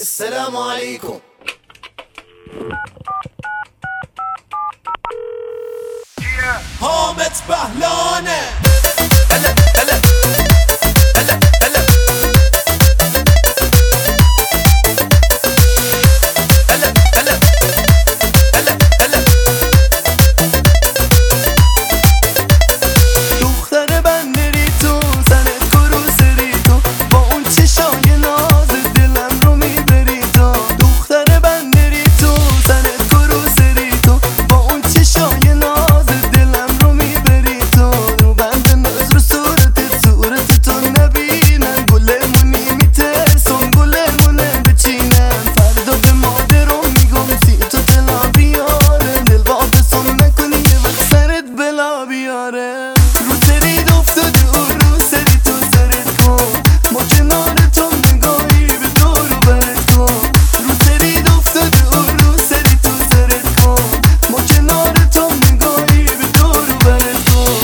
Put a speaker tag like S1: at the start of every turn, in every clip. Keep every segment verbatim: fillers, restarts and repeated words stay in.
S1: السلام عليكم. حامد بهلانه هلا هلا هلا هلا هلا هلا هلا هلا
S2: دختر بندری تو زنت کروسری تو با اون چشای ناز دلم رو میبری تو. دختر بندری تو زنت کروسری تو با اون چشای ناز دلم رو میبری تو. رو بند نظر صورتت صورت تو نبینم گلمونی میترسم گلمونه بچینم. فردا به مادرم میگم سی تو تلا بیاره دل واپسم نکنی یه وقت سرت بلا بیاره. رو سرید افتاده و رو سری تو سرت کن ما کنارتم نگاهی به دور و برت کن. رو سرید افتاده و رو سری تو سرت کن ما کنارتم نگاهی به دور و برت کن.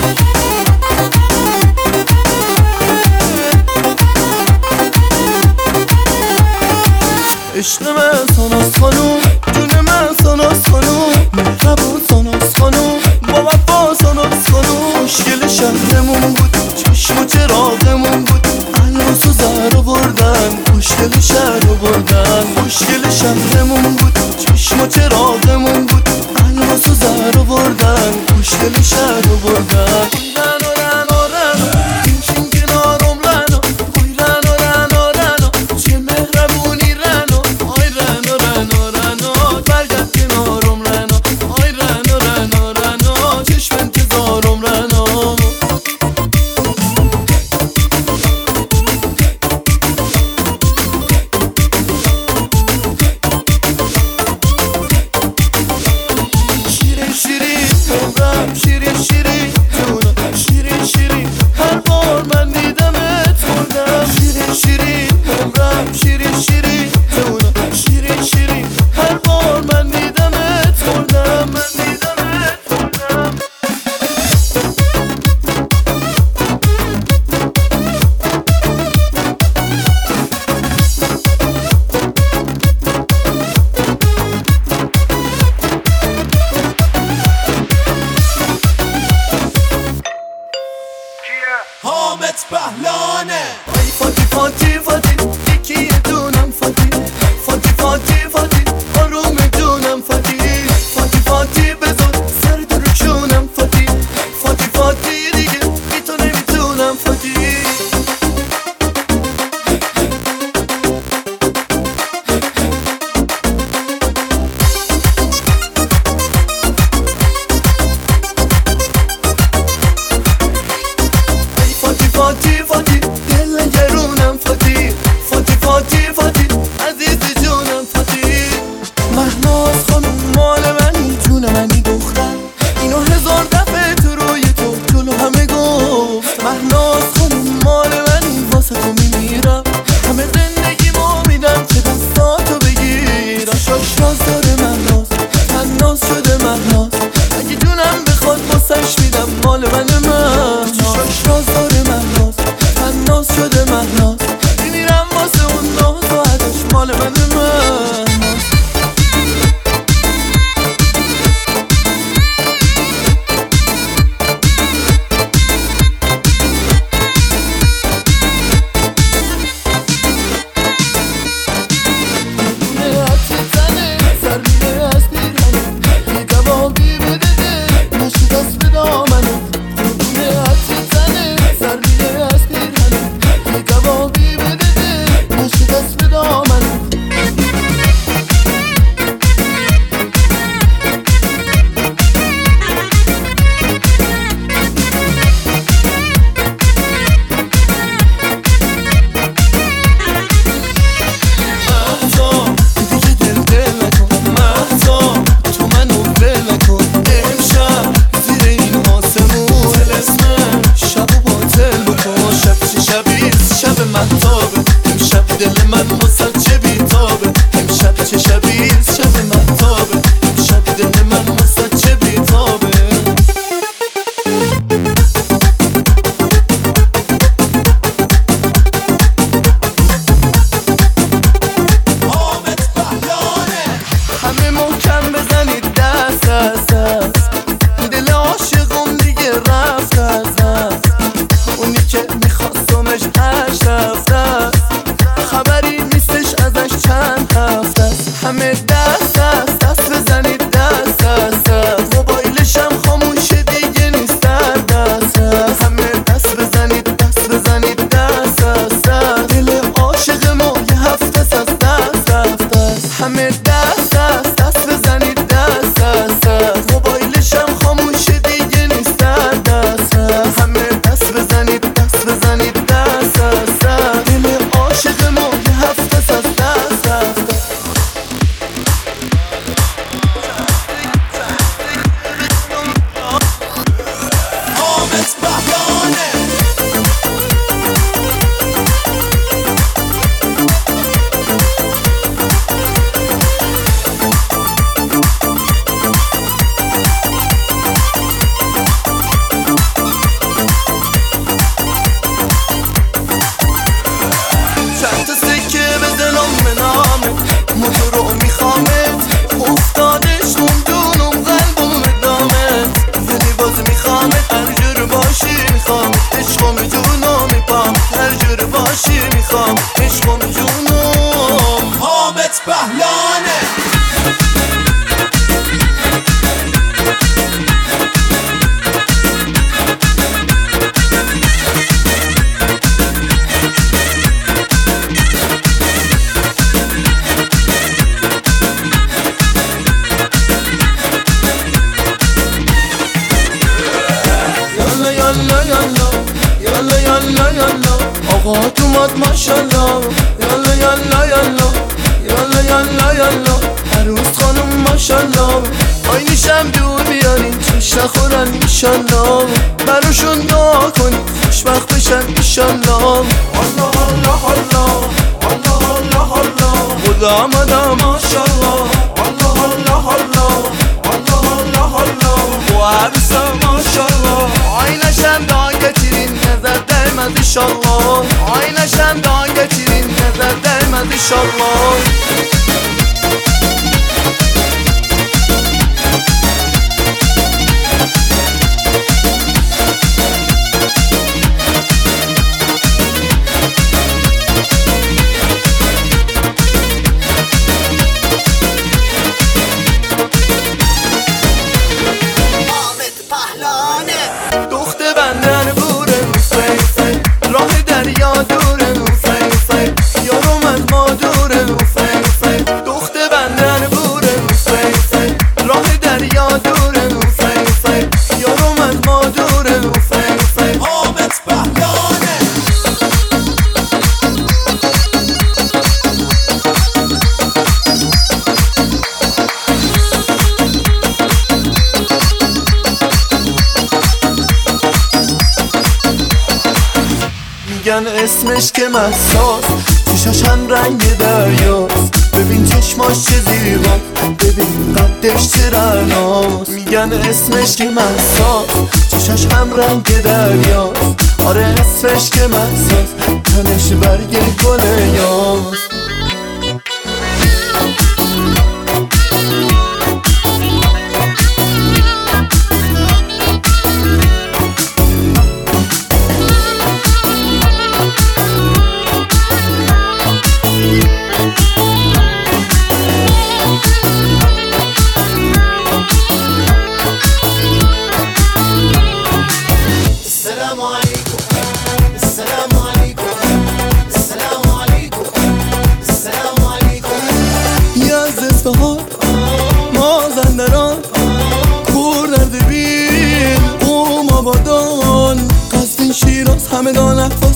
S2: عشق من ساناس خانوم جون من ساناس خانوم مهربون ساناس خانوم با وفا ساناس خانوم. مشکل شهرمون بود چشم و چراغمون بود الماس و زهر بردن مشکل شهر بردن. مشکل شهرمون بود چشم و چراغمون بود الماس و زهر بردن مشکل شهر بردن. رنو رنو رنو این کنارم رنو آی رنو رنو رنو چه مهربونی رنو آی رنو رنو رنو برگرد کنارم رنو آی رنو رنو رنو چشم انتظارم رنو. شیرین شیرین عمرم شیرین شیرین جونم شیرین شیرین هر بار من دیدمت خوردم. شیرین شیرین عمرم شیرین شیرین جونم شیرین شیرین هر بار من دیدمت خوردم من دیدمت خوردم.
S1: حامد بهلانه
S2: ای فاتی فاتی فاتی یکی دو
S1: بهلانه
S2: یالا یالا یالا یالا یالا یالا آقا اومد ماشالله یالا یالا یالا یالا یالا یالا عروس خانم ماشالله آینشم دور بیارین چش نخورن ایشالله براشون دعا کنین خوشبخت بشن ایشالله الله الله الله الله الله الله خدا آمده ماشالله الله الله الله الله الله الله و عروسا ماشالله آینشم دعا گتیرین نظر درمد ایشالله آینشم دعا گتیرین نظر درمد ایشالله دخت بندر بوره فی فی راه دریا دوره فی فی یارو من ما دوره فی فی دخت بندر بوره فی فی راه دریا دوره فی فی یارو من ما دوره فی فی
S1: حامد بهلانه
S2: میگن اسمش که مساس چشاش هم رنگ دریاست ببین چشماش چه زیبا ببین قدش چه رعناست میگن اسمش که مساس چشاش هم رنگ دریاست آره اسمش که مساس تنش برگ گل یاست
S1: السلام عليكم السلام عليكم السلام عليكم السلام عليكم
S2: یز اصفهان مازندران کور در دبیر قوم آبادان قصد شیراز همگان احفاظ